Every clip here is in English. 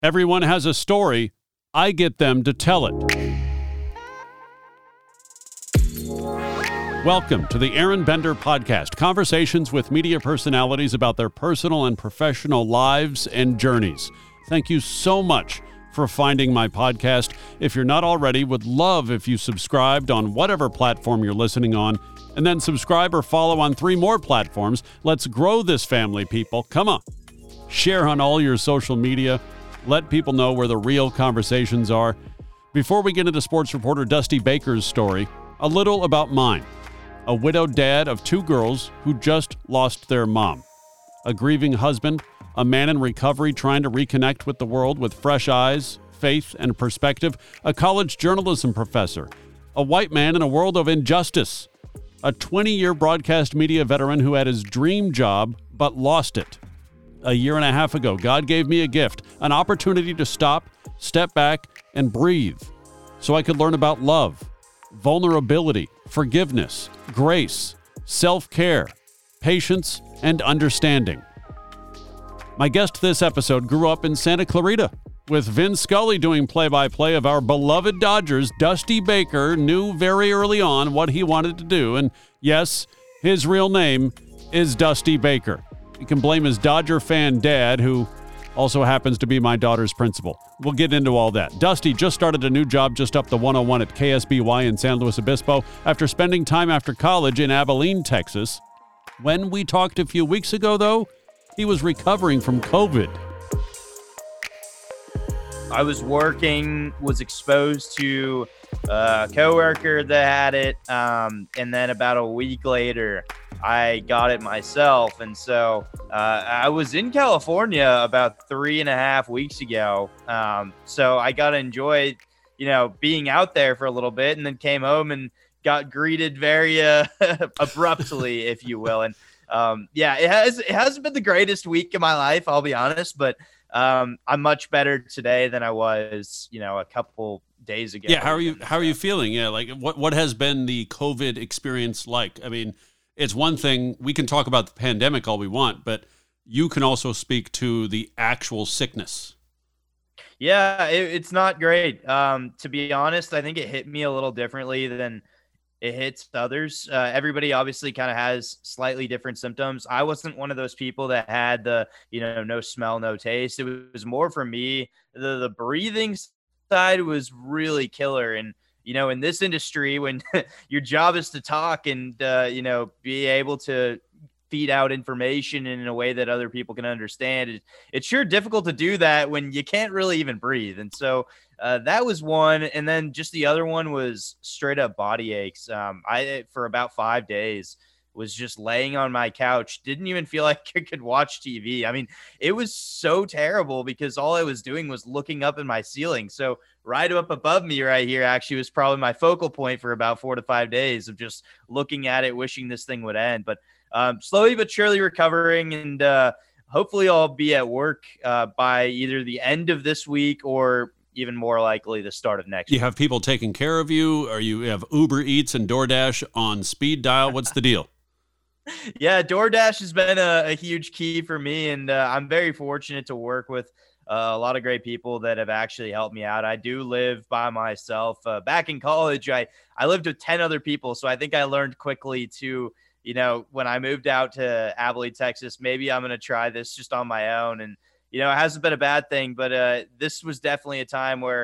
Everyone has a story. I get them to tell it. Welcome to the Aaron Bender Podcast, conversations with media personalities about their personal and professional lives and journeys. Thank you so much for finding my podcast. If you're not already, would love if you subscribed on whatever platform you're listening on, and then subscribe or follow on 3 more platforms. Let's grow this family, people. Come on. Share on all your social media. Let people know where the real conversations are. Before we get into sports reporter Dusty Baker's story, a little about mine. A widowed dad of 2 girls who just lost their mom. A grieving husband, a man in recovery trying to reconnect with the world with fresh eyes, faith, and perspective. A college journalism professor. A white man in a world of injustice. A 20-year broadcast media veteran who had his dream job but lost it. A year and a half ago, God gave me a gift, an opportunity to stop, step back, and breathe so I could learn about love, vulnerability, forgiveness, grace, self-care, patience, and understanding. My guest this episode grew up in Santa Clarita, with Vin Scully doing play-by-play of our beloved Dodgers. Dusty Baker knew very early on what he wanted to do, and yes, his real name is Dusty Baker. You can blame his Dodger fan dad, who also happens to be my daughter's principal. We'll get into all that. Dusty just started a new job just up the 101 at KSBY in San Luis Obispo after spending time after college in Abilene, Texas. When we talked a few weeks ago, though, he was recovering from COVID. I was working, was exposed to a coworker that had it, and then about a week later, I got it myself. And so I was in California about 3.5 weeks ago. So I got to enjoy, being out there for a little bit, and then came home and got greeted very abruptly, if you will. And it hasn't been the greatest week of my life, I'll be honest, but I'm much better today than I was, a couple days ago. Yeah. How are you feeling? Yeah. Like what has been the COVID experience like? I mean, it's one thing, we can talk about the pandemic all we want, but you can also speak to the actual sickness. Yeah, it's not great. To be honest, I think it hit me a little differently than it hits others. Everybody obviously kind of has slightly different symptoms. I wasn't one of those people that had the, no smell, no taste. It was more for me. The breathing side was really killer. And, in this industry, when your job is to talk and, be able to feed out information in a way that other people can understand, it's sure difficult to do that when you can't really even breathe. And so that was one. And then just the other one was straight up body aches. I, for about 5 days, was just laying on my couch, didn't even feel like I could watch TV. I mean, it was so terrible because all I was doing was looking up in my ceiling. So right up above me right here actually was probably my focal point for about 4 to 5 days of just looking at it, wishing this thing would end. But slowly but surely recovering, and hopefully I'll be at work by either the end of this week or even more likely the start of next week. You have people taking care of you, or you have Uber Eats and DoorDash on speed dial? What's the deal? Yeah, DoorDash has been a huge key for me, and I'm very fortunate to work with a lot of great people that have actually helped me out. I do live by myself. Back in college, I lived with 10 other people, so I think I learned quickly to, when I moved out to Abilene, Texas, maybe I'm going to try this just on my own. And, it hasn't been a bad thing, but this was definitely a time where,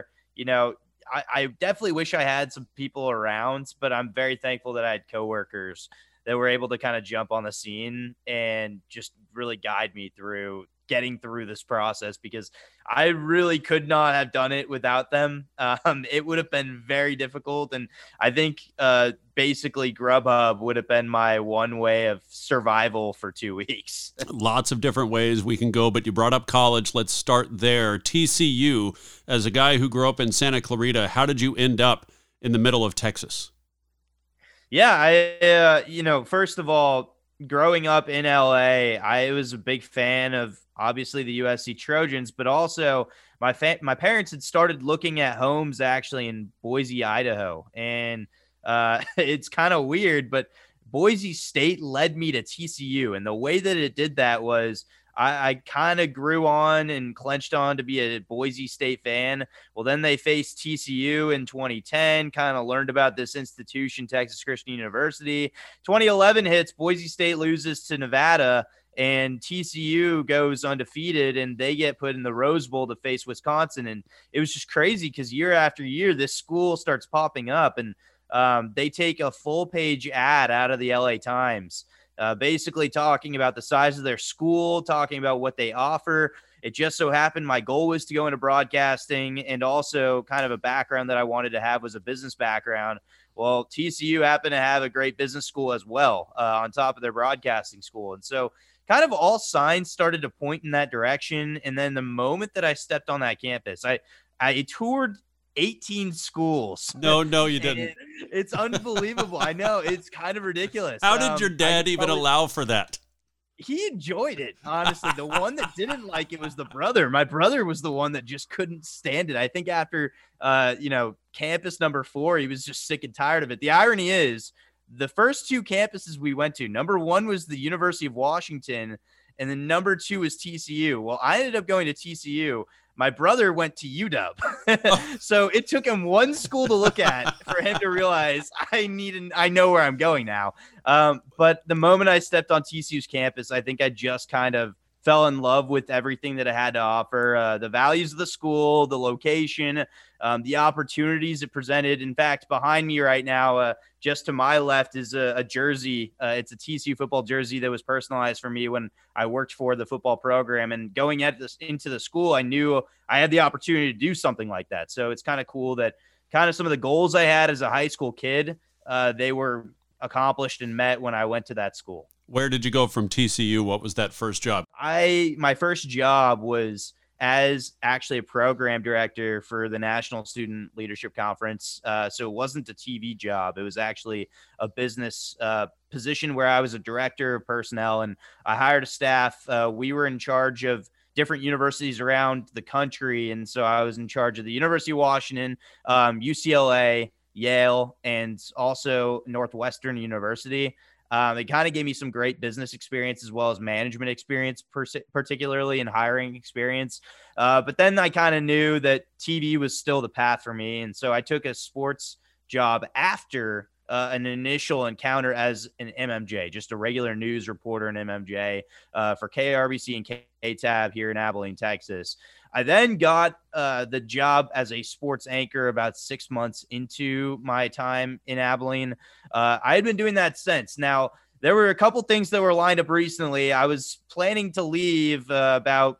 I definitely wish I had some people around, but I'm very thankful that I had coworkers that were able to kind of jump on the scene and just really guide me through getting through this process, because I really could not have done it without them. It would have been very difficult. And I think basically Grubhub would have been my one way of survival for 2 weeks. Lots of different ways we can go, but you brought up college. Let's start there. TCU, as a guy who grew up in Santa Clarita, how did you end up in the middle of Texas? Yeah, I first of all, growing up in LA, I was a big fan of obviously the USC Trojans, but also my parents had started looking at homes actually in Boise, Idaho. And it's kind of weird, but Boise State led me to TCU. And the way that it did that was I kind of grew on and clenched on to be a Boise State fan. Well, then they faced TCU in 2010, kind of learned about this institution, Texas Christian University. 2011 hits, Boise State loses to Nevada, and TCU goes undefeated, and they get put in the Rose Bowl to face Wisconsin. And it was just crazy because year after year, this school starts popping up, and they take a full-page ad out of the LA Times, basically talking about the size of their school, talking about what they offer. It just so happened my goal was to go into broadcasting, and also kind of a background that I wanted to have was a business background. Well, TCU happened to have a great business school as well, on top of their broadcasting school. And so kind of all signs started to point in that direction. And then the moment that I stepped on that campus, I toured 18 schools. No, you didn't. It's unbelievable. I know. It's kind of ridiculous. How did your dad even allow for that? He enjoyed it, honestly. The one that didn't like it was the brother. My brother was the one that just couldn't stand it. I think after, campus number 4, he was just sick and tired of it. The irony is the first 2 campuses we went to, number 1 was the University of Washington, and then number 2 was TCU. Well, I ended up going to TCU. My brother went to UW. So it took him one school to look at for him to realize I know where I'm going now. But the moment I stepped on TCU's campus, I think I just kind of fell in love with everything that it had to offer, the values of the school, the location, the opportunities it presented. In fact, behind me right now, just to my left is a jersey. It's a TCU football jersey that was personalized for me when I worked for the football program. And going into the school, I knew I had the opportunity to do something like that. So it's kind of cool that kind of some of the goals I had as a high school kid, they were accomplished and met when I went to that school. Where did you go from TCU? What was that first job? My first job was as actually a program director for the National Student Leadership Conference. So it wasn't a TV job. It was actually a business position where I was a director of personnel, and I hired a staff. We were in charge of different universities around the country. And so I was in charge of the University of Washington, UCLA, Yale, and also Northwestern University. It kind of gave me some great business experience as well as management experience, particularly in hiring experience. But then I kind of knew that TV was still the path for me. And so I took a sports job after an initial encounter as an MMJ, just a regular news reporter in MMJ for KRBC and KTAB here in Abilene, Texas. I then got the job as a sports anchor about 6 months into my time in Abilene. I had been doing that since. Now, there were a couple things that were lined up recently. I was planning to leave about,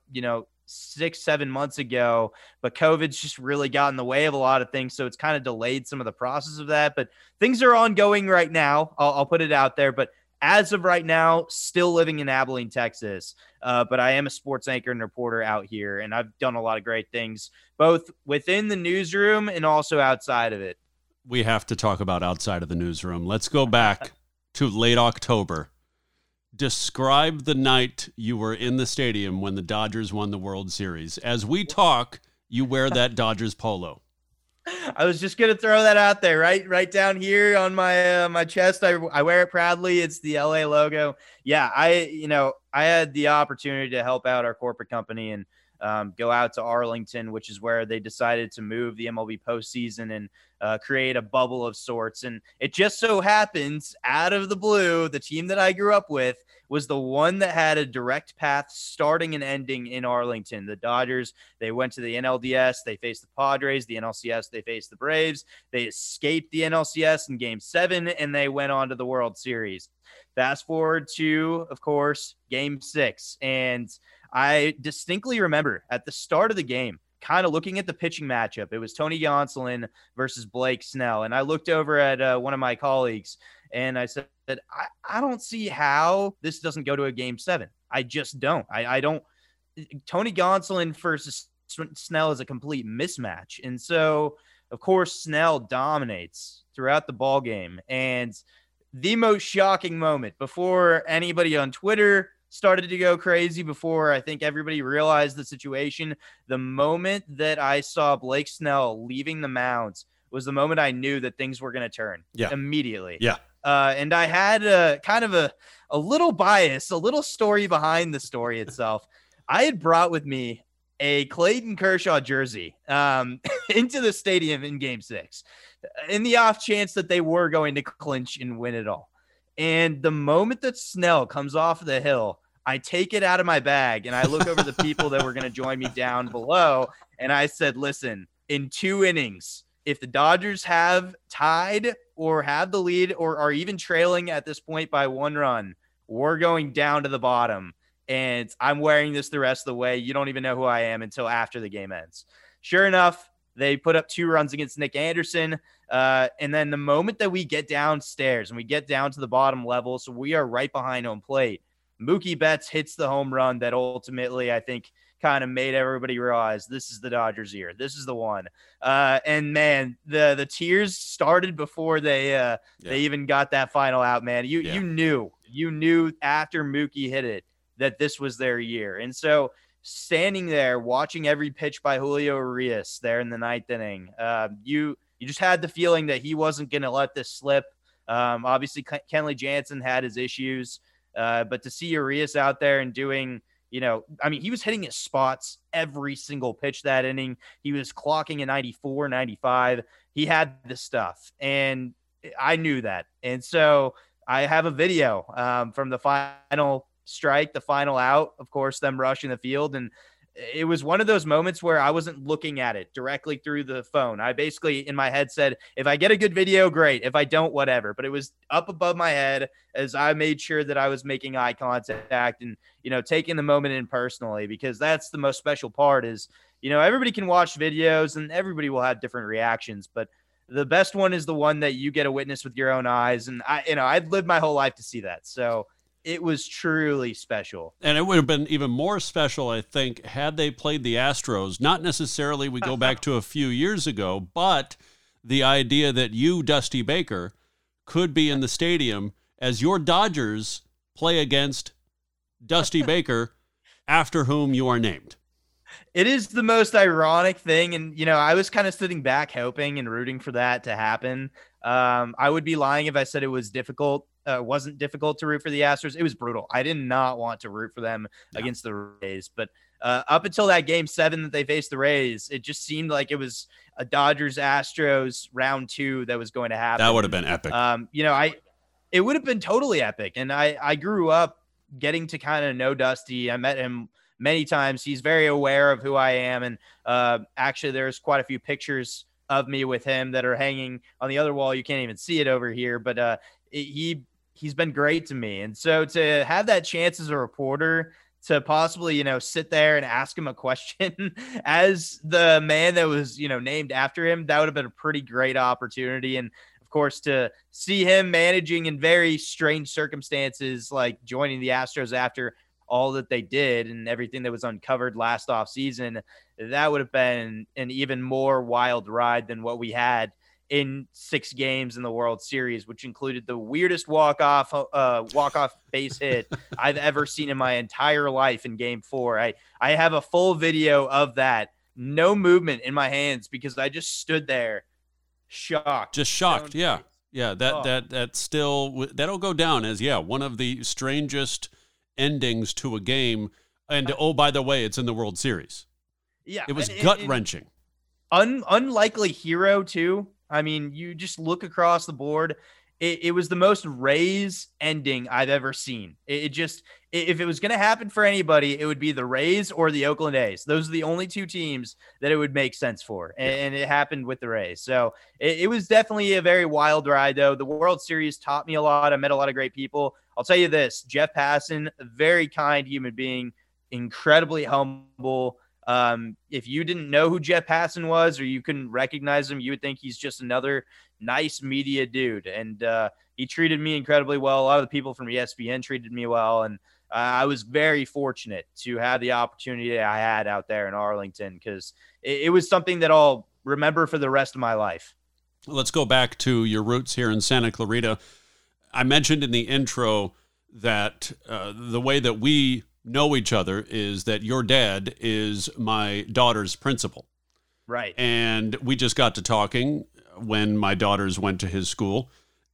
6-7 months ago, but COVID's just really got in the way of a lot of things. So it's kind of delayed some of the process of that, but things are ongoing right now. I'll put it out there, but as of right now, still living in Abilene, Texas. But I am a sports anchor and reporter out here, and I've done a lot of great things, both within the newsroom and also outside of it. We have to talk about outside of the newsroom. Let's go back to late October. Describe the night you were in the stadium when the Dodgers won the World Series. As we talk, you wear that Dodgers polo. I was just going to throw that out there, right down here on my my chest. I wear it proudly. It's the LA logo. Yeah, I had the opportunity to help out our corporate company and go out to Arlington, which is where they decided to move the MLB postseason and create a bubble of sorts. And it just so happens, out of the blue, the team that I grew up with was the one that had a direct path starting and ending in Arlington. The Dodgers, they went to the NLDS, they faced the Padres. The NLCS, they faced the Braves. They escaped the NLCS in Game 7, and they went on to the World Series. Fast forward to, of course, Game 6. And I distinctly remember at the start of the game, kind of looking at the pitching matchup. It was Tony Gonsolin versus Blake Snell. And I looked over at one of my colleagues and I said, I don't see how this doesn't go to a Game 7. I just don't. I don't. Tony Gonsolin versus Snell is a complete mismatch. And so, of course, Snell dominates throughout the ball game. And the most shocking moment, before anybody on Twitter started to go crazy, before I think everybody realized the situation, the moment that I saw Blake Snell leaving the mound was the moment I knew that things were going to turn. Yeah. Immediately. Yeah. And I had a kind of a little bias, a little story behind the story itself. I had brought with me a Clayton Kershaw jersey into the stadium in Game 6 in the off chance that they were going to clinch and win it all. And the moment that Snell comes off the hill, I take it out of my bag and I look over the people that were going to join me down below. And I said, listen, in 2 innings, if the Dodgers have tied or have the lead or are even trailing at this point by 1 run, we're going down to the bottom. And I'm wearing this the rest of the way. You don't even know who I am until after the game ends. Sure enough, they put up 2 runs against Nick Anderson. And then the moment that we get downstairs and we get down to the bottom level, so we are right behind home plate, Mookie Betts hits the home run that ultimately, I think, kind of made everybody realize this is the Dodgers' year. This is the one. And man, the tears started before they even got that final out, man. You knew after Mookie hit it that this was their year. And so standing there, watching every pitch by Julio Urias there in the 9th inning, you just had the feeling that he wasn't going to let this slip. Obviously, Kenley Jansen had his issues, but to see Urias out there and doing, he was hitting his spots every single pitch that inning. He was clocking a 94, 95. He had the stuff, and I knew that. And so I have a video from the final strike, the final out, of course, them rushing the field. And it was one of those moments where I wasn't looking at it directly through the phone. I basically in my head said, if I get a good video, great. If I don't, whatever. But it was up above my head as I made sure that I was making eye contact and, taking the moment in personally, because that's the most special part is, everybody can watch videos and everybody will have different reactions, but the best one is the one that you get to witness with your own eyes. And I'd lived my whole life to see that. So it was truly special. And it would have been even more special, I think, had they played the Astros. Not necessarily we go back to a few years ago, but the idea that you, Dusty Baker, could be in the stadium as your Dodgers play against Dusty Baker, after whom you are named. It is the most ironic thing. And, I was kind of sitting back hoping and rooting for that to happen. I would be lying if I said it was difficult. Wasn't difficult to root for the Astros. It was brutal. I did not want to root for them against the Rays. But up until that Game 7 that they faced the Rays, it just seemed like it was a Dodgers-Astros round 2 that was going to happen. That would have been epic. It would have been totally epic. And I grew up getting to kind of know Dusty. I met him many times. He's very aware of who I am. And actually, there's quite a few pictures of me with him that are hanging on the other wall. You can't even see it over here. But he's been great to me. And so to have that chance as a reporter to possibly, sit there and ask him a question as the man that was, named after him, that would have been a pretty great opportunity. And of course, to see him managing in very strange circumstances, like joining the Astros after all that they did and everything that was uncovered last offseason, that would have been an even more wild ride than what we had in 6 games in the World Series, which included the weirdest walk-off base hit I've ever seen in my entire life in Game 4. I have a full video of that. No movement in my hands because I just stood there shocked. Just shocked. Yeah. Yeah. That still, that'll go down as, one of the strangest endings to a game. And by the way, it's in the World Series. Yeah. It was gut-wrenching. Unlikely hero too. I mean, you just look across the board. It was the most Rays ending I've ever seen. If it was going to happen for anybody, it would be the Rays or the Oakland A's. Those are the only 2 teams that it would make sense for. And it happened with the Rays. So it was definitely a very wild ride, though. The World Series taught me a lot. I met a lot of great people. I'll tell you this, Jeff Passan, a very kind human being, incredibly humble. If you didn't know who Jeff Passan was or you couldn't recognize him, you would think he's just another nice media dude. And he treated me incredibly well. A lot of the people from ESPN treated me well. And I was very fortunate to have the opportunity I had out there in Arlington because it was something that I'll remember for the rest of my life. Let's go back to your roots here in Santa Clarita. I mentioned in the intro that the way that we know each other is that your dad is my daughter's principal. Right. And we just got to talking when my daughters went to his school.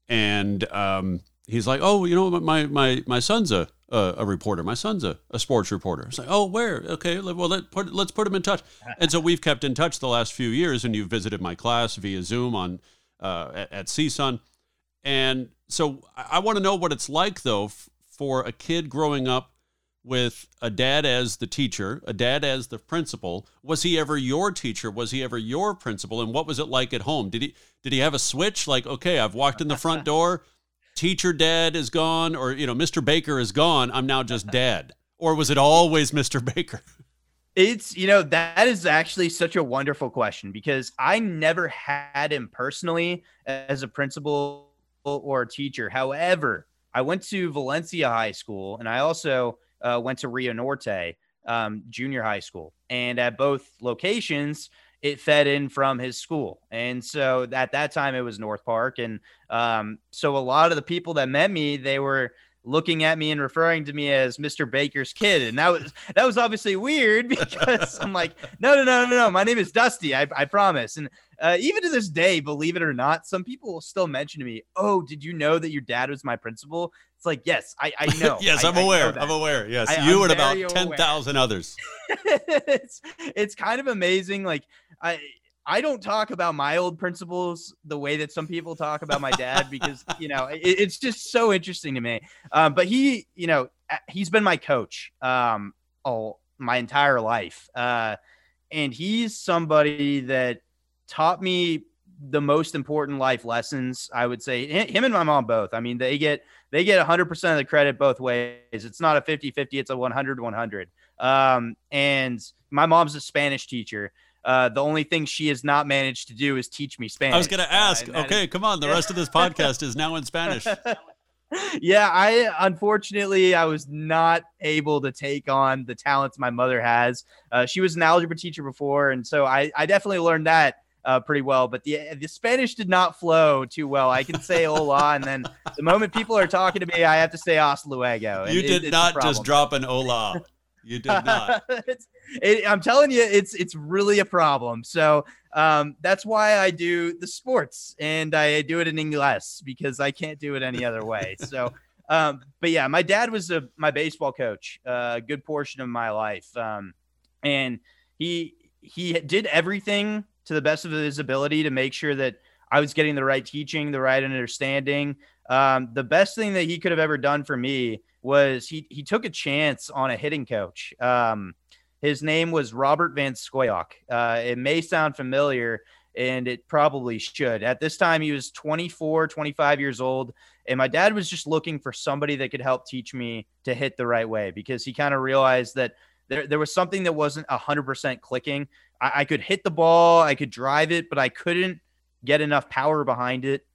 And he's like, oh, my son's a reporter. My son's a sports reporter. It's like, oh, where? Okay, well, let's put him in touch. And so we've kept in touch the last few years, and you've visited my class via Zoom on at CSUN. And so I want to know what it's like, though, for a kid growing up with a dad as the teacher, a dad as the principal. Was he ever your teacher? Was he ever your principal? And what was it like at home? Did he have a switch? Like, okay, I've walked in the front door, teacher dad is gone, or, Mr. Baker is gone, I'm now just dad. Or was it always Mr. Baker? It's, that is actually such a wonderful question, because I never had him personally as a principal or a teacher. However, I went to Valencia High School, and I also went to Rio Norte junior high school. And at both locations, it fed in from his school. And so at that time, it was North Park. And so a lot of the people that met me, they were looking at me and referring to me as Mr. Baker's kid. And that was obviously weird, because I'm like, no, my name is Dusty. I promise. And even to this day, believe it or not, some people will still mention to me, oh, did you know that your dad was my principal? It's like, yes, I know. Yes, I'm aware. I'm aware. Yes, you and about 10,000 others. It's kind of amazing. Like, I don't talk about my old principals the way that some people talk about my dad, because, it's just so interesting to me. But he's been my coach my entire life. And he's somebody that taught me the most important life lessons, I would say. Him and my mom both. I mean, they get 100% of the credit both ways. It's not a 50-50, it's a 100-100. And my mom's a Spanish teacher. The only thing she has not managed to do is teach me Spanish. I was going to ask, come on. The rest of this podcast is now in Spanish. Yeah, unfortunately, I was not able to take on the talents my mother has. She was an algebra teacher before, and so I definitely learned that pretty well. But the Spanish did not flow too well. I can say hola, and then the moment people are talking to me, I have to say hasta luego. You did not just drop an hola. You did not. I'm telling you, it's really a problem. So that's why I do the sports, and I do it in English, because I can't do it any other way. So, but yeah, my dad was my baseball coach a good portion of my life, and he did everything to the best of his ability to make sure that I was getting the right teaching, the right understanding. The best thing that he could have ever done for me was he took a chance on a hitting coach. His name was Robert Van Scoyoc. It may sound familiar, and it probably should. At this time, he was 24, 25 years old, and my dad was just looking for somebody that could help teach me to hit the right way, because he kind of realized that there was something that wasn't 100% clicking. I could hit the ball, I could drive it, but I couldn't get enough power behind it.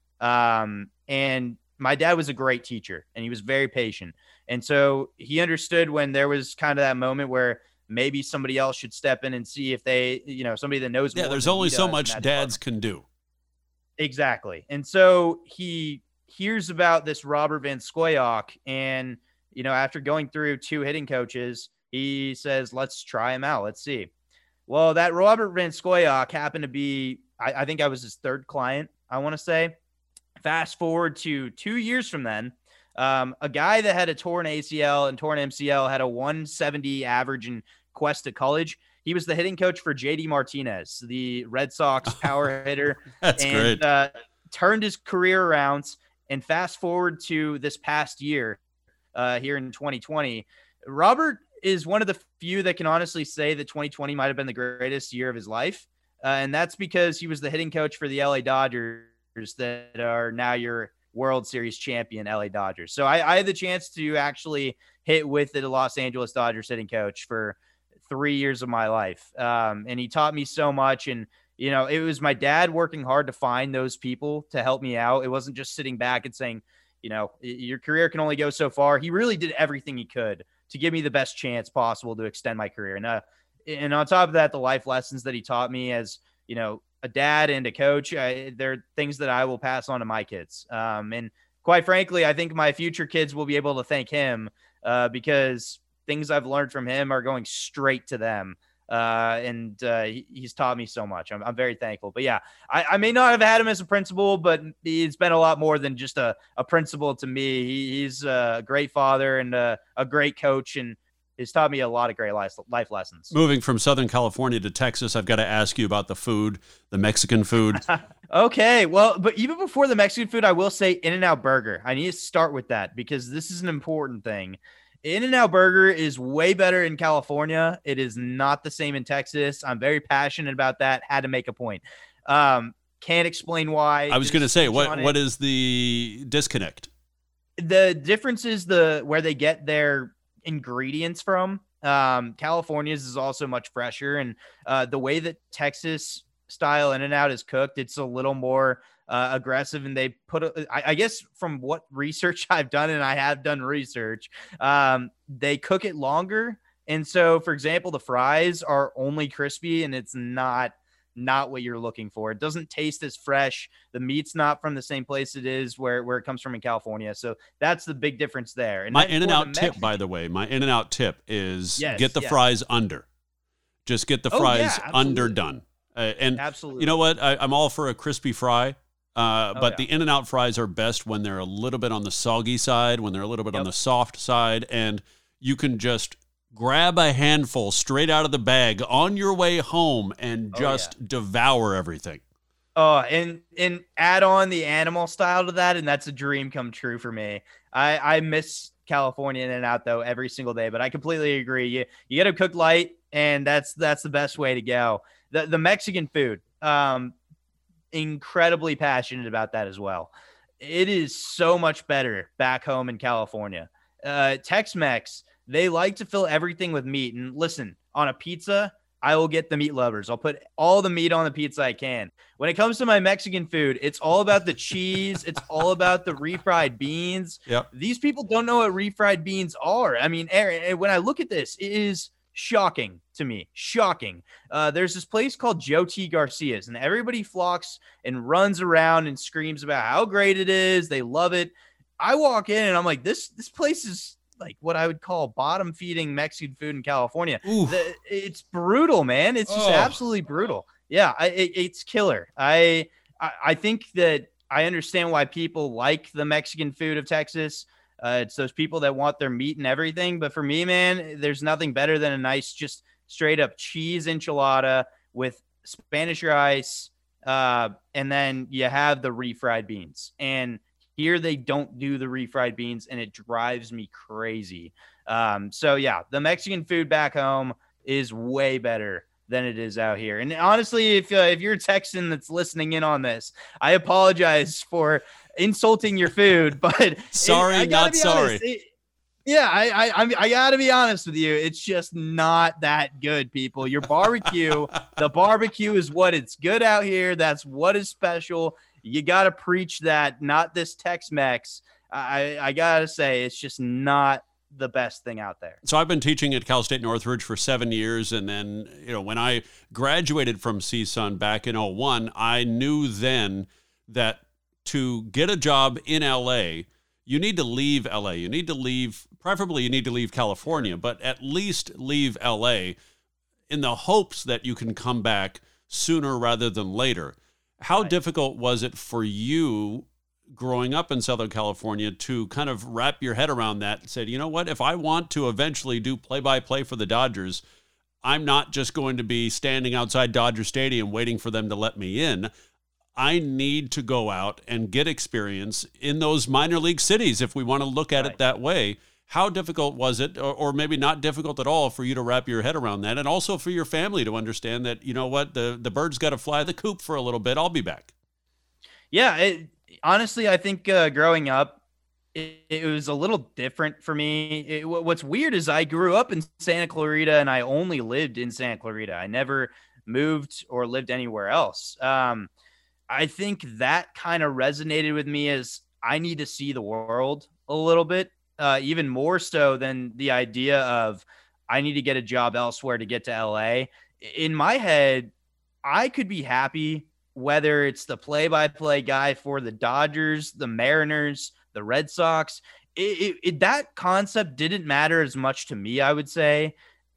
And my dad was a great teacher, and he was very patient. And so he understood when there was kind of that moment where maybe somebody else should step in and see if they, somebody that knows more. Yeah, there's only so much dads can do. Exactly. And so he hears about this Robert Van Scoyoc, and, after going through 2 hitting coaches, he says, let's try him out. Let's see. Well, that Robert Van Scoyoc happened to be, I think I was his 3rd client, I want to say. Fast forward to 2 years from then, a guy that had a torn ACL and torn MCL had a 170 average in Cuesta College. He was the hitting coach for JD Martinez, the Red Sox power hitter. That's great. Turned his career around. And fast forward to this past year, here in 2020, Robert is one of the few that can honestly say that 2020 might have been the greatest year of his life. And that's because he was the hitting coach for the LA Dodgers that are now your World Series champion LA Dodgers. So I had the chance to actually hit with the Los Angeles Dodgers hitting coach for 3 years of my life. And he taught me so much. And, it was my dad working hard to find those people to help me out. It wasn't just sitting back and saying, your career can only go so far. He really did everything he could to give me the best chance possible to extend my career. And on top of that, the life lessons that he taught me as, a dad and a coach, they're things that I will pass on to my kids. And quite frankly, I think my future kids will be able to thank him because things I've learned from him are going straight to them. He's taught me so much. I'm very thankful. But yeah, I may not have had him as a principal, but he's been a lot more than just a principal to me. He's a great father and a great coach, and he's taught me a lot of great life lessons. Moving from Southern California to Texas, I've got to ask you about the food, the Mexican food. Okay, well, but even before the Mexican food, I will say In-N-Out Burger. I need to start with that because this is an important thing. In-N-Out Burger is way better in California. It is not the same in Texas. I'm very passionate about that. Had to make a point. Can't explain why. I was going to say, what is the disconnect? The difference is where they get their ingredients from. California's is also much fresher, and the way that Texas style In-N-Out is cooked, it's a little more aggressive, and they I guess from what research I've done, and I have done research, they cook it longer. And so, for example, the fries are only crispy, and it's not what you're looking for. It doesn't taste as fresh. The meat's not from the same place it is where it comes from in California. So that's the big difference there. And my In-N-Out tip, by the way, is get the fries under. Just get the fries underdone. And absolutely, you know what? I'm all for a crispy fry. But the In-N-Out fries are best when they're a little bit on the soggy side, when they're a little bit on the soft side, and you can just grab a handful straight out of the bag on your way home and just devour everything. Oh, and add on the animal style to that, and that's a dream come true for me. I miss California In-N-Out though every single day, but I completely agree. You got to cook light, and that's the best way to go. The Mexican food. Incredibly passionate about that as well. It is so much better back home in California. Tex-Mex, they like to fill everything with meat. And listen, on a pizza, I will get the meat lovers. I'll put all the meat on the pizza I can. When it comes to my Mexican food, it's all about the cheese. It's all about the refried beans. Yep. These people don't know what refried beans are. I mean, Aaron, when I look at this, it is shocking to me. Shocking. There's this place called Joe T. Garcia's, and everybody flocks and runs around and screams about how great it is. They love it. I walk in and I'm like, this place is like what I would call bottom feeding Mexican food in California. It's brutal, man. It's just absolutely brutal. Yeah, it's killer. I think that I understand why people like the Mexican food of Texas. It's those people that want their meat and everything. But for me, man, there's nothing better than a nice, just straight up cheese enchilada with Spanish rice. And then you have the refried beans. And here they don't do the refried beans, and it drives me crazy. So yeah, the Mexican food back home is way better than it is out here. And honestly, if you're a Texan that's listening in on this, I apologize for insulting your food, but sorry, not sorry. I gotta be honest with you. It's just not that good, people. Your barbecue, the barbecue is what it's good out here. That's what is special. You gotta preach that, not this Tex-Mex. I gotta say, it's just not the best thing out there. So I've been teaching at Cal State Northridge for 7 years. And then, when I graduated from CSUN back in 2001, I knew then that to get a job in LA, you need to leave LA. You need to leave, preferably you need to leave California, but at least leave LA in the hopes that you can come back sooner rather than later. How difficult was it for you growing up in Southern California to kind of wrap your head around that and said, you know what, if I want to eventually do play-by-play for the Dodgers, I'm not just going to be standing outside Dodger Stadium waiting for them to let me in. I need to go out and get experience in those minor league cities if we want to look at it that way. How difficult was it, or maybe not difficult at all, for you to wrap your head around that, and also for your family to understand that, you know what, the bird's got to fly the coop for a little bit. I'll be back. Yeah, honestly, I think growing up, it was a little different for me. What's weird is I grew up in Santa Clarita, and I only lived in Santa Clarita. I never moved or lived anywhere else. I think that kind of resonated with me as I need to see the world a little bit, even more so than the idea of I need to get a job elsewhere to get to LA. In my head, I could be happy whether it's the play-by-play guy for the Dodgers, the Mariners, the Red Sox. That concept didn't matter as much to me, I would say,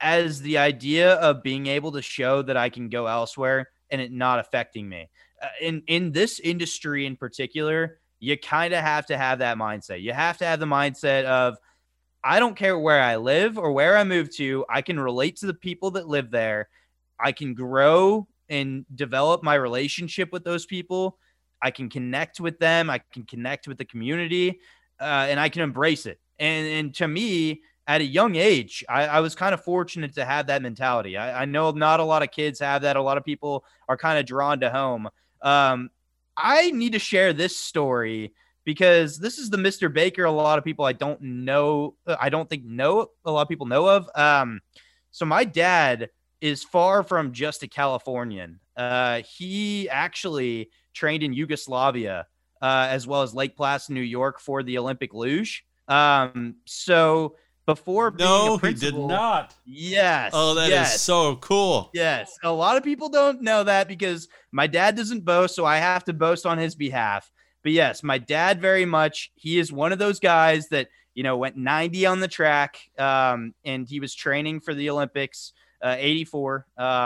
as the idea of being able to show that I can go elsewhere and it not affecting me. In this industry in particular, you kind of have to have that mindset. You have to have the mindset of, I don't care where I live or where I move to. I can relate to the people that live there. I can grow and develop my relationship with those people. I can connect with them. I can connect with the community, and I can embrace it. And to me, at a young age, I was kind of fortunate to have that mentality. I know not a lot of kids have that. A lot of people are kind of drawn to home. I need to share this story because this is the Mr. Baker a lot of people I don't think a lot of people know of. So my dad is far from just a Californian. He actually trained in Yugoslavia, as well as Lake Placid, New York for the Olympic luge. So before being a principal, he did not. Yes. Oh, that is so cool. Yes. A lot of people don't know that because my dad doesn't boast, so I have to boast on his behalf. But yes, my dad very much, he is one of those guys that, went 90 on the track, and he was training for the Olympics, 84.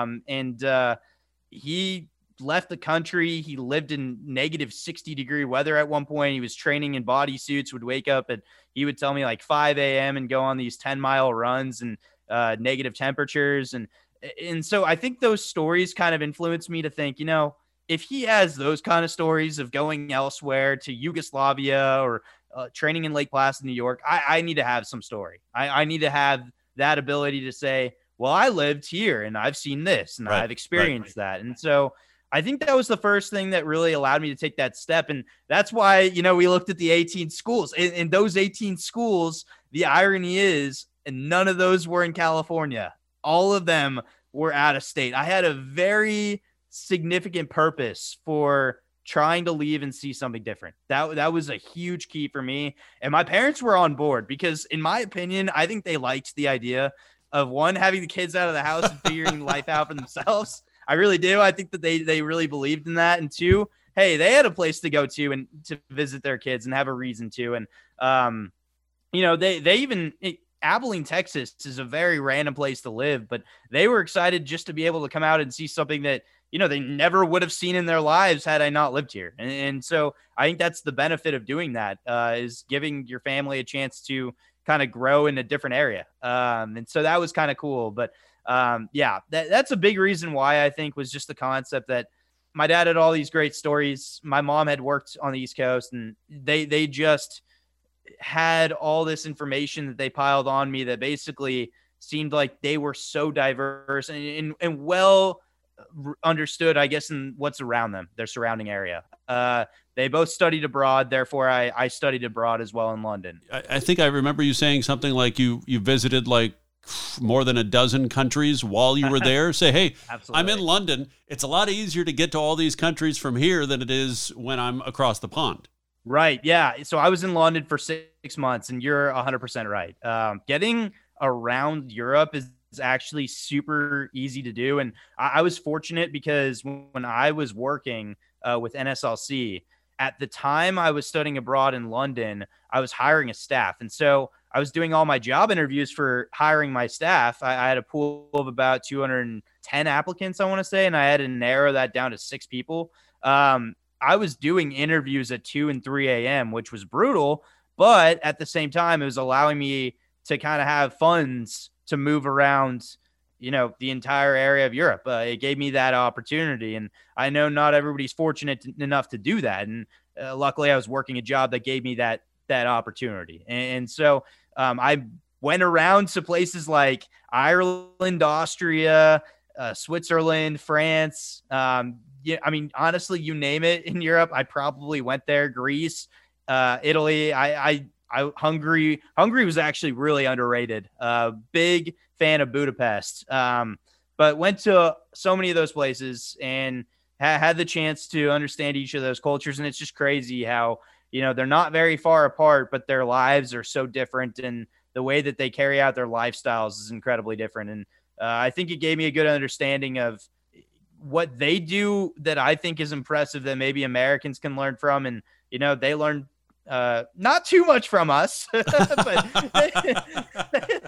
He left the country. He lived in negative 60-degree weather at one point. He was training in bodysuits, would wake up and he would tell me like 5 a.m. and go on these 10-mile runs and negative temperatures. And so I think those stories kind of influenced me to think, if he has those kind of stories of going elsewhere to Yugoslavia or training in Lake Placid, New York, I need to have some story. I need to have that ability to say, well, I lived here and I've seen this and I've experienced that. And so I think that was the first thing that really allowed me to take that step. And that's why, we looked at the 18 schools. In those 18 schools, the irony is, and none of those were in California. All of them were out of state. I had a very significant purpose for trying to leave and see something different. That was a huge key for me. And my parents were on board because, in my opinion, I think they liked the idea of, one, having the kids out of the house and figuring life out for themselves. I really do. I think that they really believed in that. And two, hey, they had a place to go to and to visit their kids and have a reason to. And, they even Abilene, Texas is a very random place to live, but they were excited just to be able to come out and see something that, they never would have seen in their lives had I not lived here. And so I think that's the benefit of doing that, is giving your family a chance to kind of grow in a different area. And so that was kind of cool. But that's a big reason why I think was just the concept that my dad had all these great stories. My mom had worked on the East Coast, and they just had all this information that they piled on me that basically seemed like they were so diverse and well understood, I guess, in what's around them, their surrounding area. They both studied abroad. Therefore, I studied abroad as well in London. I think I remember you saying something like you visited like more than a dozen countries while you were there. Say, hey, absolutely. I'm in London. It's a lot easier to get to all these countries from here than it is when I'm across the pond. Right. Yeah. So I was in London for 6 months, and you're 100% right. Getting around Europe is actually super easy to do. And I was fortunate because when I was working with NSLC, at the time I was studying abroad in London, I was hiring a staff. And so I was doing all my job interviews for hiring my staff. I had a pool of about 210 applicants, I want to say, and I had to narrow that down to 6 people. I was doing interviews at 2 and 3 a.m., which was brutal. But at the same time, it was allowing me to kind of have funds to move around, the entire area of Europe. It gave me that opportunity. And I know not everybody's fortunate enough to do that. And luckily I was working a job that gave me that opportunity. And so I went around to places like Ireland, Austria, Switzerland, France. Honestly, you name it in Europe, I probably went there. Greece, Italy, Hungary was actually really underrated. Big fan of Budapest. But went to so many of those places and had the chance to understand each of those cultures. And it's just crazy how, they're not very far apart, but their lives are so different. And the way that they carry out their lifestyles is incredibly different. And I think it gave me a good understanding of what they do that I think is impressive that maybe Americans can learn from. And, they learn not too much from us, but there's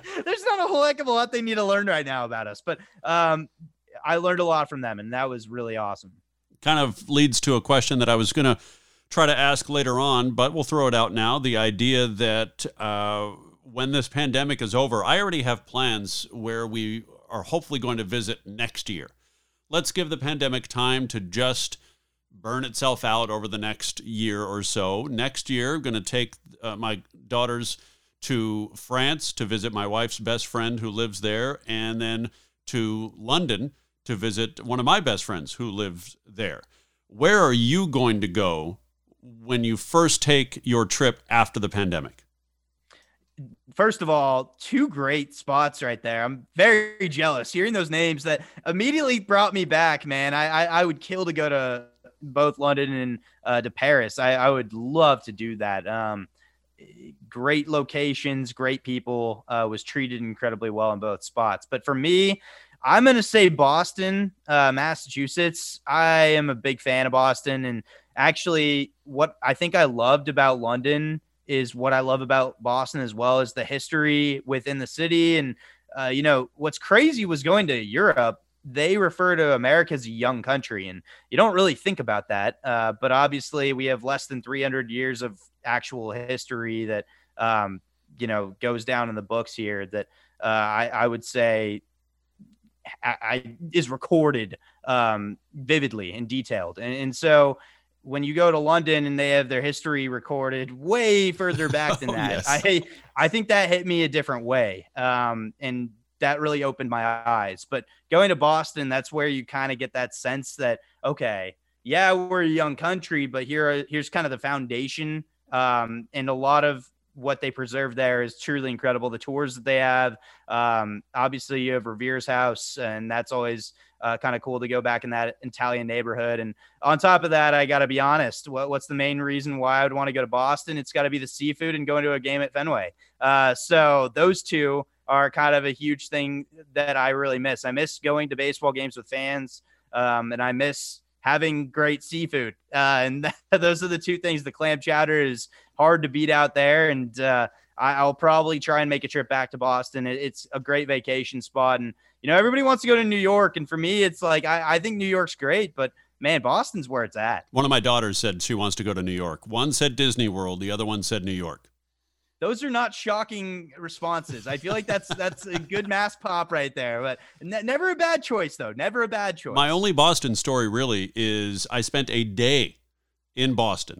not a whole heck of a lot they need to learn right now about us, but I learned a lot from them, and that was really awesome. Kind of leads to a question that I was going to try to ask later on, but we'll throw it out now. The idea that when this pandemic is over, I already have plans where we are hopefully going to visit next year. Let's give the pandemic time to just burn itself out over the next year or so. Next year, I'm going to take my daughters to France to visit my wife's best friend who lives there, and then to London to visit one of my best friends who lives there. Where are you going to go when you first take your trip after the pandemic? First of all, two great spots right there. I'm very jealous hearing those names. That immediately brought me back, man. I would kill to go to both London and to Paris. I would love to do that. Great locations, great people, was treated incredibly well in both spots. But for me, I'm going to say Boston, Massachusetts. I am a big fan of Boston. And actually, what I think I loved about London is what I love about Boston, as well as the history within the city. And, what's crazy was going to Europe. They refer to America as a young country, and you don't really think about that. But obviously we have less than 300 years of actual history that, goes down in the books here that I would say is recorded vividly and detailed. And so when you go to London and they have their history recorded way further back than that, yes. I think that hit me a different way. And that really opened my eyes. But going to Boston, that's where you kind of get that sense that, okay, yeah, we're a young country, but here's kind of the foundation. And a lot of what they preserve there is truly incredible. The tours that they have, obviously you have Revere's house, and that's always kind of cool to go back in that Italian neighborhood. And on top of that, I got to be honest, what's the main reason why I would want to go to Boston? It's got to be the seafood and going to a game at Fenway. So those two are kind of a huge thing that I really miss. I miss going to baseball games with fans, and I miss having great seafood. And those are the two things. The clam chowder is hard to beat out there. And I'll probably try and make a trip back to Boston. It's a great vacation spot. And, everybody wants to go to New York. And for me, it's like, I think New York's great, but man, Boston's where it's at. One of my daughters said she wants to go to New York. One said Disney World. The other one said New York. Those are not shocking responses. I feel like that's a good mass pop right there, but never a bad choice though. Never a bad choice. My only Boston story really is I spent a day in Boston.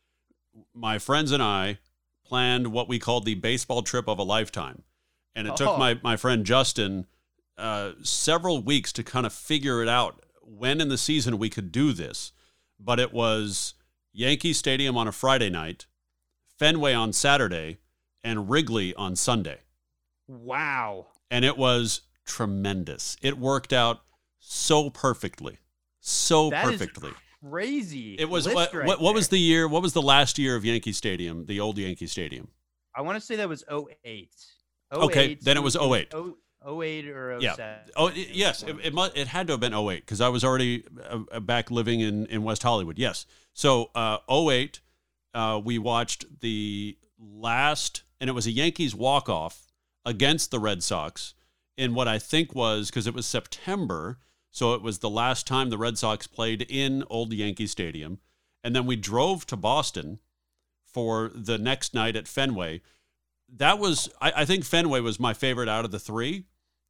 My friends and I planned what we called the baseball trip of a lifetime. And it took my friend Justin several weeks to kind of figure it out when in the season we could do this. But it was Yankee Stadium on a Friday night, Fenway on Saturday, and Wrigley on Sunday. Wow. And it was tremendous. It worked out so perfectly. So that perfectly. Is crazy. It was what was the year? What was the last year of Yankee Stadium, the old Yankee Stadium? I want to say that was 08. Okay, then it was 08. 08 or 07. Yeah. Oh, yes. It had to have been 08 because I was already back living in West Hollywood. Yes. So 08. We watched the last, and it was a Yankees walk-off against the Red Sox in what I think was, because it was September, so it was the last time the Red Sox played in Old Yankee Stadium. And then we drove to Boston for the next night at Fenway. That was, I think Fenway was my favorite out of the three.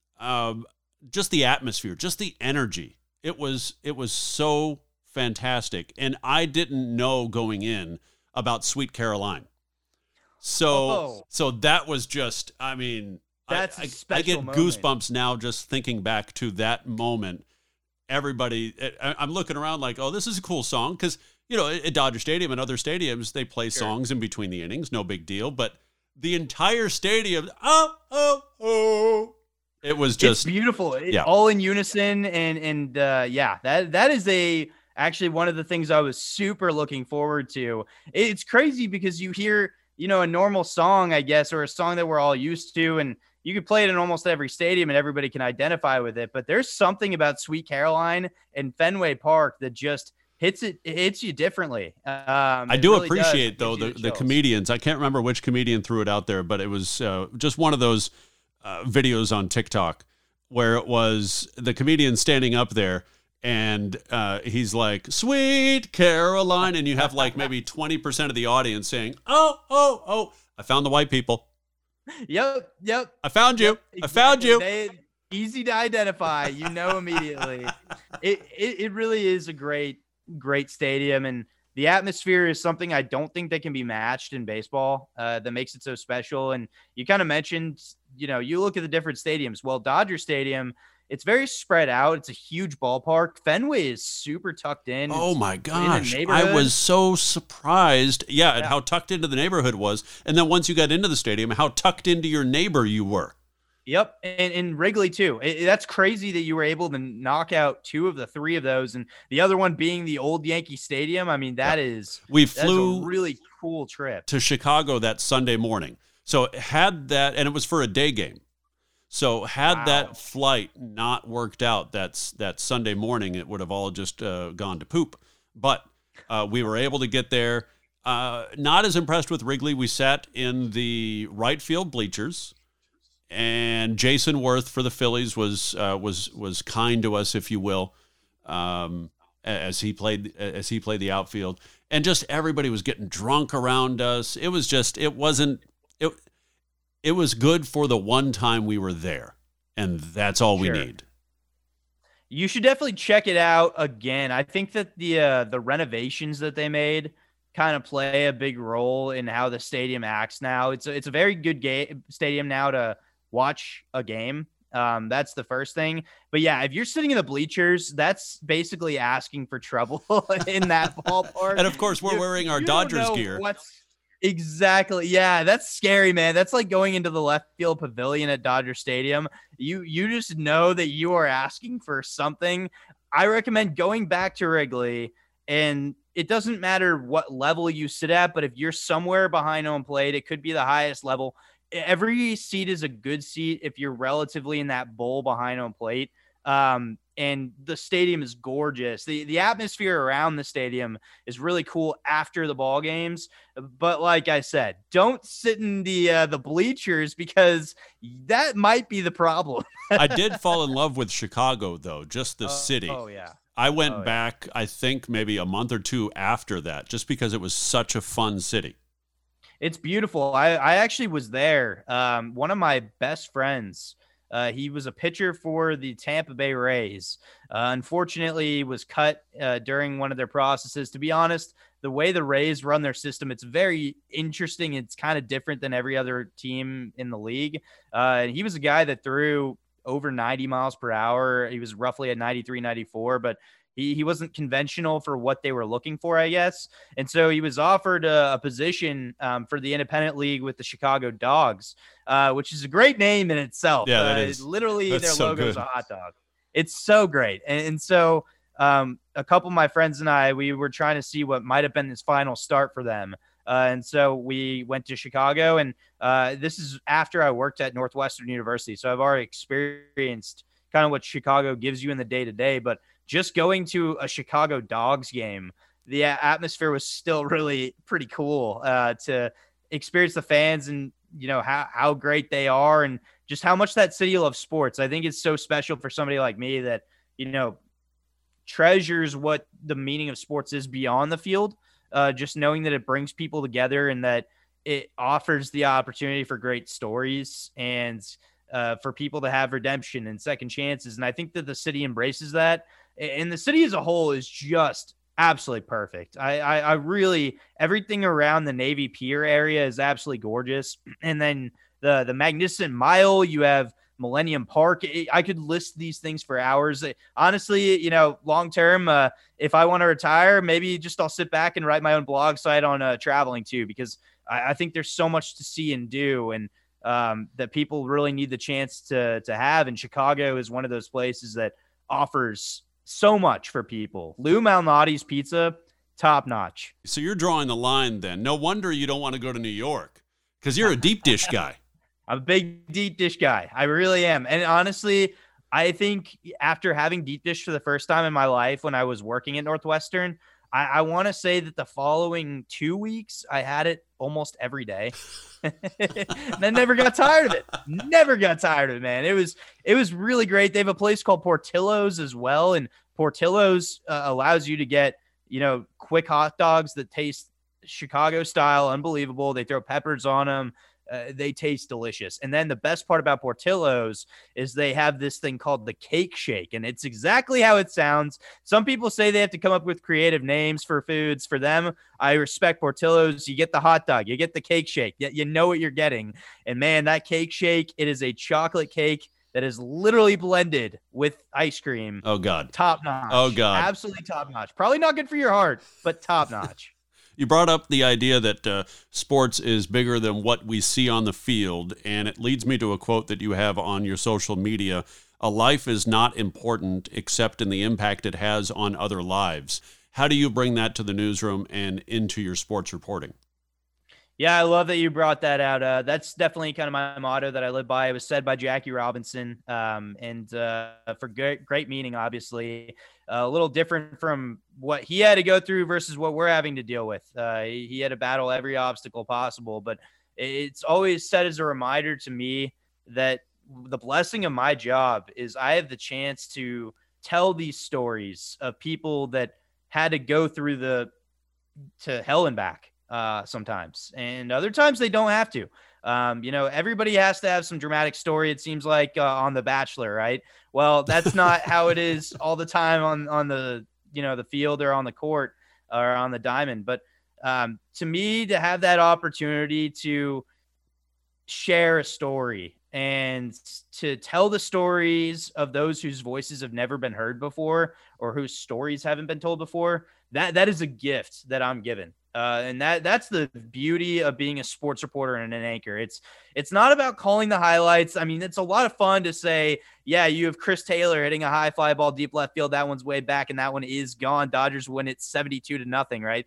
Just the atmosphere, just the energy. It was so fantastic. And I didn't know going in about Sweet Caroline. So that was just, I mean, that's I get goosebumps now just thinking back to that moment. Everybody, I'm looking around like, oh, this is a cool song. Because, at Dodger Stadium and other stadiums, they play songs in between the innings. No big deal. But the entire stadium, it was just it's beautiful. All in unison. And that is actually one of the things I was super looking forward to. It's crazy because you hear, a normal song, I guess, or a song that we're all used to, and you could play it in almost every stadium and everybody can identify with it. But there's something about Sweet Caroline and Fenway Park that just hits you differently. I do really appreciate, though, the comedians. I can't remember which comedian threw it out there, but it was just one of those videos on TikTok where it was the comedian standing up there and he's like, "Sweet Caroline," and you have like maybe 20% of the audience saying, "Oh, oh, oh, I found the white people. Yep. I found you. Yep, I found you." Easy to identify, immediately. It really is a great stadium, and the atmosphere is something I don't think that can be matched in baseball. That makes it so special. And you kind of mentioned, you look at the different stadiums. Well, Dodger Stadium, it's very spread out. It's a huge ballpark. Fenway is super tucked in. Oh my gosh. I was so surprised. At how tucked into the neighborhood was. And then once you got into the stadium, how tucked into your neighbor you were. Yep. And Wrigley too. That's crazy that you were able to knock out 2 of the 3 of those. And the other one being the old Yankee Stadium. I mean, we flew a really cool trip to Chicago that Sunday morning. So had that, and it was for a day game. So had that flight not worked out, that Sunday morning, it would have all just gone to poop. But we were able to get there. Not as impressed with Wrigley. We sat in the right field bleachers, and Jason Worth for the Phillies was kind to us, if you will, as he played the outfield, and just everybody was getting drunk around us. It was good for the one time we were there, and that's all we need. You should definitely check it out again. I think that the renovations that they made kind of play a big role in how the stadium acts now. It's a very good stadium now to watch a game. That's the first thing. But yeah, if you're sitting in the bleachers, that's basically asking for trouble in that ballpark. And of course, we're wearing our Dodgers gear. Exactly. Yeah, that's scary, man. That's like going into the left field pavilion at Dodger Stadium. You just know that you are asking for something. I recommend going back to Wrigley, and it doesn't matter what level you sit at, but if you're somewhere behind home plate, it could be the highest level. Every seat is a good seat if you're relatively in that bowl behind home plate. And the stadium is gorgeous. The atmosphere around the stadium is really cool after the ball games. But like I said, don't sit in the bleachers, because that might be the problem. I did fall in love with Chicago, though, just the city. Oh, yeah. I went back, I think, maybe a month or 2 after that, just because it was such a fun city. It's beautiful. I actually was there. One of my best friends, he was a pitcher for the Tampa Bay Rays. Unfortunately, was cut during one of their processes. To be honest, the way the Rays run their system, it's very interesting. It's kind of different than every other team in the league. He was a guy that threw over 90 miles per hour. He was roughly at 93, 94, but he wasn't conventional for what they were looking for, I guess. And so he was offered a position for the independent league with the Chicago Dogs, which is a great name in itself. Yeah, that is. Literally, That's their so logo is good. a hot dog. It's so great. And so a couple of my friends and I, we were trying to see what might have been his final start for them. And so we went to Chicago, and this is after I worked at Northwestern University. So I've already experienced kind of what Chicago gives you in the day-to-day, but just going to a Chicago Dogs game, the atmosphere was still really pretty cool to experience the fans and, how great they are and just how much that city loves sports. I think it's so special for somebody like me that, treasures what the meaning of sports is beyond the field. Just knowing that it brings people together and that it offers the opportunity for great stories and for people to have redemption and second chances. And I think that the city embraces that. And the city as a whole is just absolutely perfect. I really, everything around the Navy Pier area is absolutely gorgeous. And then the Magnificent Mile, you have Millennium Park. I could list these things for hours. Honestly, long term, if I want to retire, maybe just I'll sit back and write my own blog site on traveling too, because I think there's so much to see and do, and that people really need the chance to have. And Chicago is one of those places that offers so much for people. Lou Malnati's pizza, top notch. So you're drawing the line then. No wonder you don't want to go to New York, because you're a deep dish guy. I'm a big deep dish guy. I really am. And honestly, I think after having deep dish for the first time in my life when I was working at Northwestern, I want to say that the following 2 weeks I had it almost every day. And I never got tired of it. Never got tired of it, man. It was really great. They have a place called Portillo's as well. And Portillo's allows you to get, quick hot dogs that taste Chicago style. Unbelievable. They throw peppers on them. They taste delicious. And then the best part about Portillo's is they have this thing called the Cake Shake, and it's exactly how it sounds. Some people say they have to come up with creative names for foods. For them, I respect Portillo's. You get the hot dog, you get the Cake Shake. You know what you're getting. And man, that Cake Shake, it is a chocolate cake that is literally blended with ice cream. Oh, God. Top notch. Oh, God. Absolutely top notch. Probably not good for your heart, but top notch. You brought up the idea that sports is bigger than what we see on the field, and it leads me to a quote that you have on your social media. A life is not important except in the impact it has on other lives. How do you bring that to the newsroom and into your sports reporting? Yeah, I love that you brought that out. That's definitely kind of my motto that I live by. It was said by Jackie Robinson, and for great meaning, obviously. A little different from what he had to go through versus what we're having to deal with. He had to battle every obstacle possible, but it's always said as a reminder to me that the blessing of my job is I have the chance to tell these stories of people that had to go through to hell and back sometimes, and other times they don't have to. Everybody has to have some dramatic story. It seems like on The Bachelor, right? Well, that's not how it is all the time on the, the field or on the court or on the diamond. But to me, to have that opportunity to share a story and to tell the stories of those whose voices have never been heard before or whose stories haven't been told before, that is a gift that I'm given. And that's the beauty of being a sports reporter and an anchor. It's not about calling the highlights. I mean, it's a lot of fun to say, yeah, you have Chris Taylor hitting a high fly ball deep left field. That one's way back, and that one is gone. Dodgers win it 72-0, right?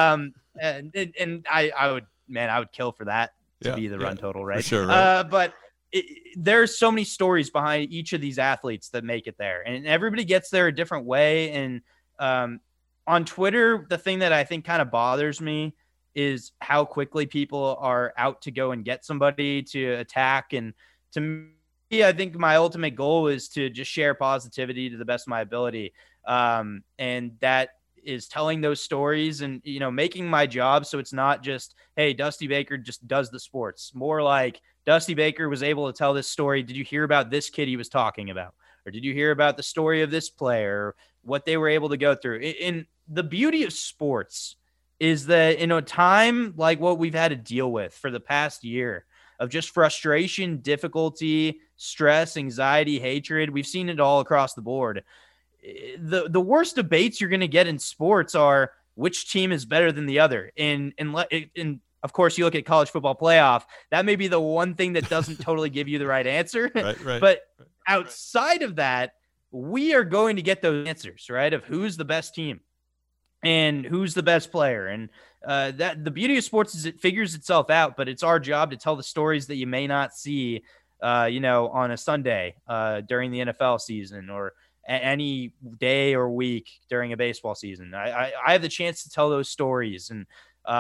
And I would kill for that to be the run total, right? For sure, right? But there's so many stories behind each of these athletes that make it there, and everybody gets there a different way. And on Twitter, the thing that I think kind of bothers me is how quickly people are out to go and get somebody to attack. And to me, I think my ultimate goal is to just share positivity to the best of my ability. And that is telling those stories and, making my job so it's not just, hey, Dusty Baker just does the sports. More like Dusty Baker was able to tell this story. Did you hear about this kid he was talking about? Or did you hear about the story of this player, what they were able to go through? In the beauty of sports is that in a time like what we've had to deal with for the past year of just frustration, difficulty, stress, anxiety, hatred, we've seen it all across the board. The worst debates you're going to get in sports are which team is better than the other. And of course, you look at college football playoff, that may be the one thing that doesn't totally give you the right answer. Right. But outside of that, we are going to get those answers, right? Of who's the best team and who's the best player. And that the beauty of sports is it figures itself out, but it's our job to tell the stories that you may not see, on a Sunday during the NFL season or any day or week during a baseball season. I have the chance to tell those stories. And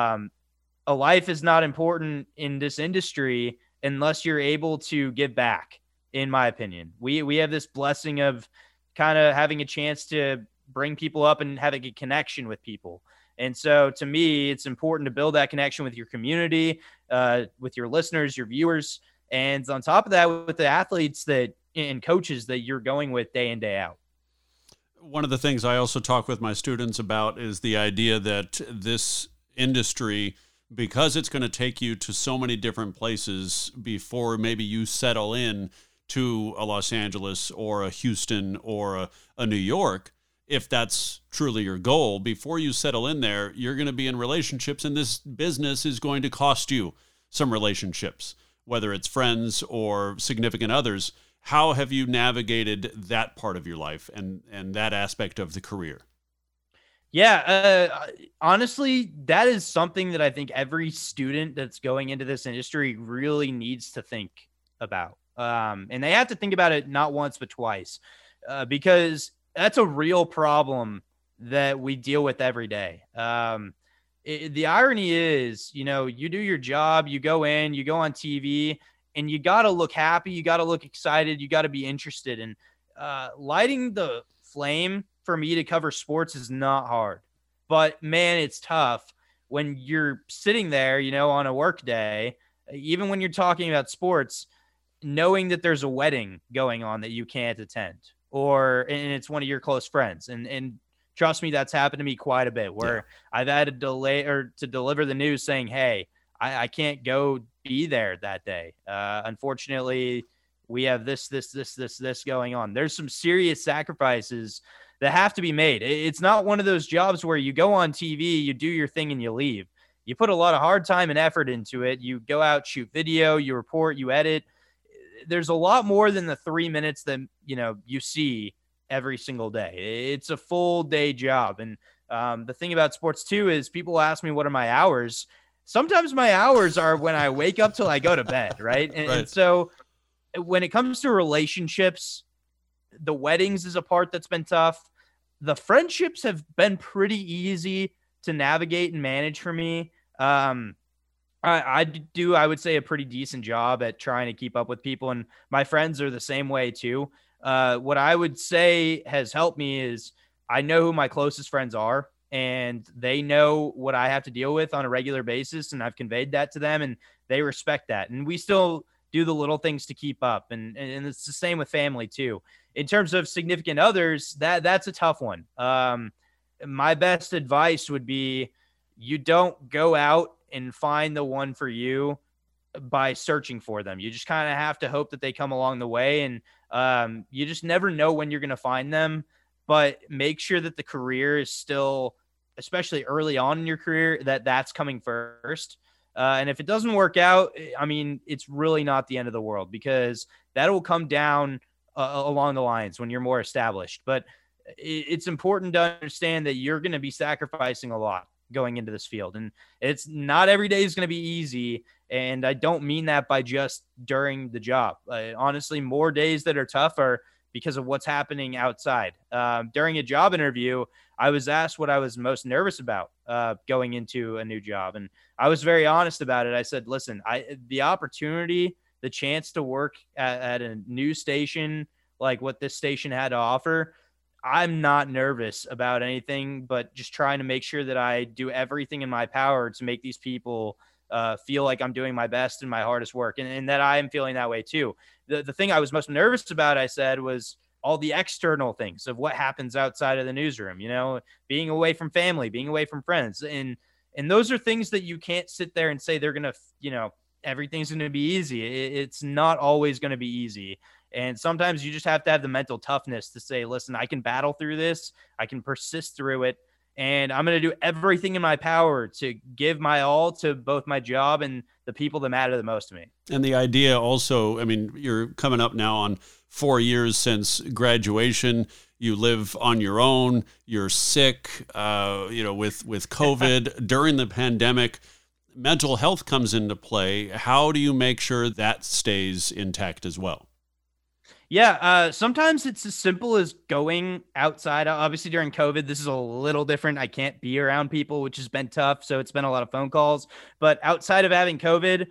a life is not important in this industry unless you're able to give back. In my opinion, we have this blessing of kind of having a chance to bring people up and having a connection with people. And so to me, it's important to build that connection with your community, with your listeners, your viewers. And on top of that, with the athletes and coaches that you're going with day in, day out. One of the things I also talk with my students about is the idea that this industry, because it's going to take you to so many different places before maybe you settle in to a Los Angeles or a Houston or a New York, if that's truly your goal, before you settle in there, you're going to be in relationships, and this business is going to cost you some relationships, whether it's friends or significant others. How have you navigated that part of your life and that aspect of the career? Yeah, honestly, that is something that I think every student that's going into this industry really needs to think about. And they have to think about it not once, but twice, because that's a real problem that we deal with every day. the irony is, you do your job, you go in, you go on TV, and you got to look happy. You got to look excited. You got to be interested. And lighting the flame for me to cover sports is not hard, but man, it's tough when you're sitting there, on a work day, even when you're talking about sports, knowing that there's a wedding going on that you can't attend, and it's one of your close friends. And trust me, that's happened to me quite a bit where I've had to delay or to deliver the news saying, hey, I can't go be there that day. Unfortunately, we have this going on. There's some serious sacrifices that have to be made. It's not one of those jobs where you go on TV, you do your thing and you leave. You put a lot of hard time and effort into it. You go out, shoot video, you report, you edit. There's a lot more than the 3 minutes that, you see every single day. It's a full day job. And the thing about sports too, is people ask me, what are my hours? Sometimes my hours are when I wake up till I go to bed. Right. And so when it comes to relationships, the weddings is a part that's been tough. The friendships have been pretty easy to navigate and manage for me. I would say, a pretty decent job at trying to keep up with people. And my friends are the same way too. What I would say has helped me is I know who my closest friends are, and they know what I have to deal with on a regular basis. And I've conveyed that to them, and they respect that. And we still do the little things to keep up. And it's the same with family too. In terms of significant others, that's a tough one. My best advice would be, you don't go out and find the one for you by searching for them. You just kind of have to hope that they come along the way. And you just never know when you're going to find them, but make sure that the career is still, especially early on in your career, that's coming first. And if it doesn't work out, I mean, it's really not the end of the world, because that will come down along the lines when you're more established. But it's important to understand that you're going to be sacrificing a lot going into this field, and it's not every day is going to be easy. And I don't mean that by just during the job. Honestly, more days that are tough are because of what's happening outside. During a job interview, I was asked what I was most nervous about going into a new job. And I was very honest about it. I said, listen, the opportunity, the chance to work at a new station like what this station had to offer, I'm not nervous about anything, but just trying to make sure that I do everything in my power to make these people feel like I'm doing my best and my hardest work, and that I am feeling that way too. The thing I was most nervous about, I said, was all the external things of what happens outside of the newsroom, being away from family, being away from friends. And those are things that you can't sit there and say they're going to, everything's going to be easy. It's not always going to be easy. And sometimes you just have to have the mental toughness to say, listen, I can battle through this. I can persist through it. And I'm going to do everything in my power to give my all to both my job and the people that matter the most to me. And the idea also, I mean, you're coming up now on 4 years since graduation. You live on your own. You're sick, with COVID during the pandemic. Mental health comes into play. How do you make sure that stays intact as well? Yeah, sometimes it's as simple as going outside. Obviously, during COVID, this is a little different. I can't be around people, which has been tough. So it's been a lot of phone calls. But outside of having COVID,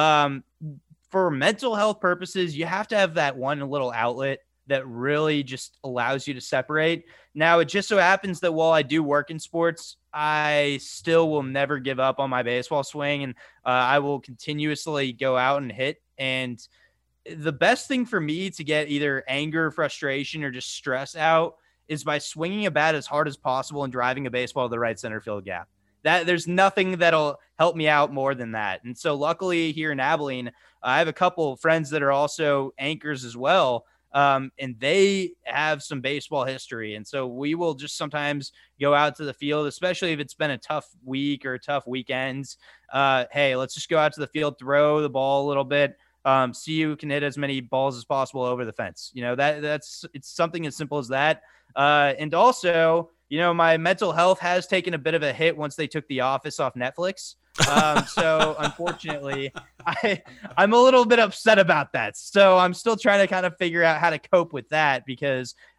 for mental health purposes, you have to have that one little outlet that really just allows you to separate. Now, it just so happens that while I do work in sports, I still will never give up on my baseball swing, and I will continuously go out and hit. And the best thing for me to get either anger, frustration, or just stress out is by swinging a bat as hard as possible and driving a baseball to the right center field gap. That there's nothing that'll help me out more than that. And so luckily here in Abilene, I have a couple of friends that are also anchors as well. And they have some baseball history. And so we will just sometimes go out to the field, especially if it's been a tough week or tough weekends. Hey, let's just go out to the field, throw the ball a little bit. See who can hit as many balls as possible over the fence. It's something as simple as that. And also, my mental health has taken a bit of a hit once they took The Office off Netflix. So unfortunately, I'm a little bit upset about that. So I'm still trying to kind of figure out how to cope with that, because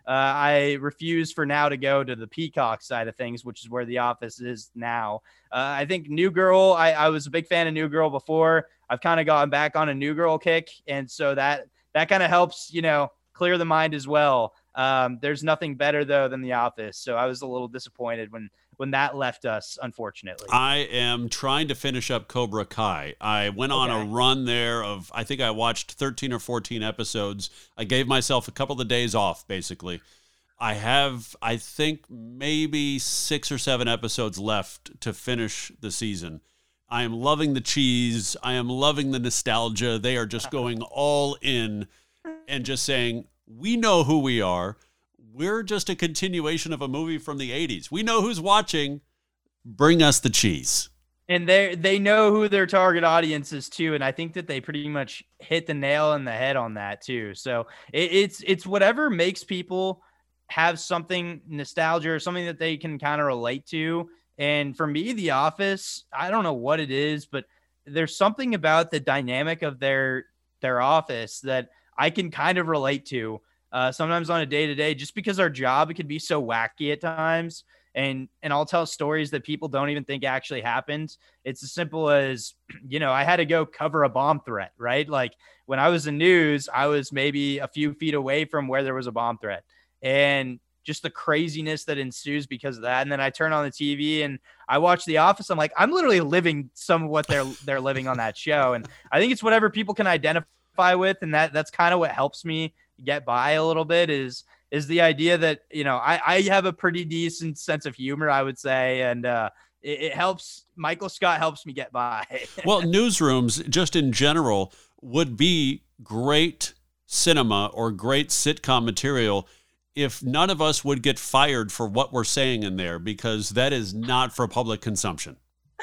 I refuse for now to go to the Peacock side of things, which is where The Office is now. I think New Girl, I was a big fan of New Girl before. I've kind of gotten back on a New Girl kick. And so that kind of helps, clear the mind as well. There's nothing better, though, than The Office. So I was a little disappointed when that left us, unfortunately. I am trying to finish up Cobra Kai. I went on a run there of, I think I watched 13 or 14 episodes. I gave myself a couple of days off, basically. I have, I think, maybe 6 or 7 episodes left to finish the season. I am loving the cheese. I am loving the nostalgia. They are just going all in and just saying, we know who we are. We're just a continuation of a movie from the 80s. We know who's watching. Bring us the cheese. And they know who their target audience is too. And I think that they pretty much hit the nail on the head on that too. So it's whatever makes people have something nostalgia or something that they can kind of relate to. And for me, The Office, I don't know what it is, but there's something about the dynamic of their office that I can kind of relate to. Sometimes on a day-to-day, just because our job, it can be so wacky at times. And I'll tell stories that people don't even think actually happened. It's as simple as, I had to go cover a bomb threat, right? Like when I was in news, I was maybe a few feet away from where there was a bomb threat. And just the craziness that ensues because of that. And then I turn on the TV and I watch The Office. I'm like, I'm literally living some of what they're living on that show. And I think it's whatever people can identify with. And that's kind of what helps me get by a little bit is the idea that, I have a pretty decent sense of humor, I would say. And it helps. Michael Scott helps me get by. Well, newsrooms just in general would be great cinema or great sitcom material if none of us would get fired for what we're saying in there, because that is not for public consumption.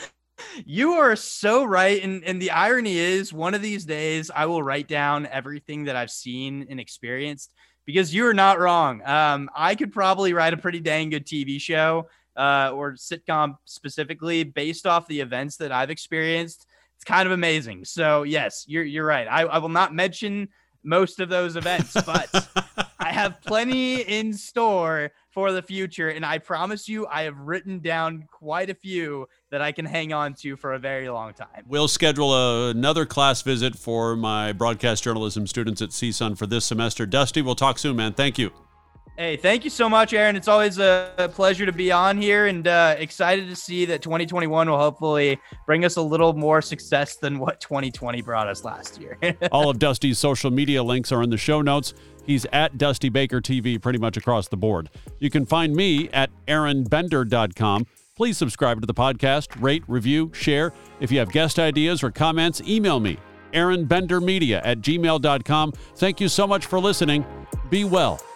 You are so right. And the irony is one of these days I will write down everything that I've seen and experienced, because you are not wrong. I could probably write a pretty dang good TV show or sitcom specifically based off the events that I've experienced. It's kind of amazing. So yes, you're right. I will not mention most of those events, but I have plenty in store for the future. And I promise you, I have written down quite a few that I can hang on to for a very long time. We'll schedule another class visit for my broadcast journalism students at CSUN for this semester. Dusty, we'll talk soon, man. Thank you. Hey, thank you so much, Aaron. It's always a pleasure to be on here, and excited to see that 2021 will hopefully bring us a little more success than what 2020 brought us last year. All of Dusty's social media links are in the show notes. He's at Dusty Baker TV pretty much across the board. You can find me at aaronbender.com. Please subscribe to the podcast, rate, review, share. If you have guest ideas or comments, email me, aaronbendermedia@gmail.com. Thank you so much for listening. Be well.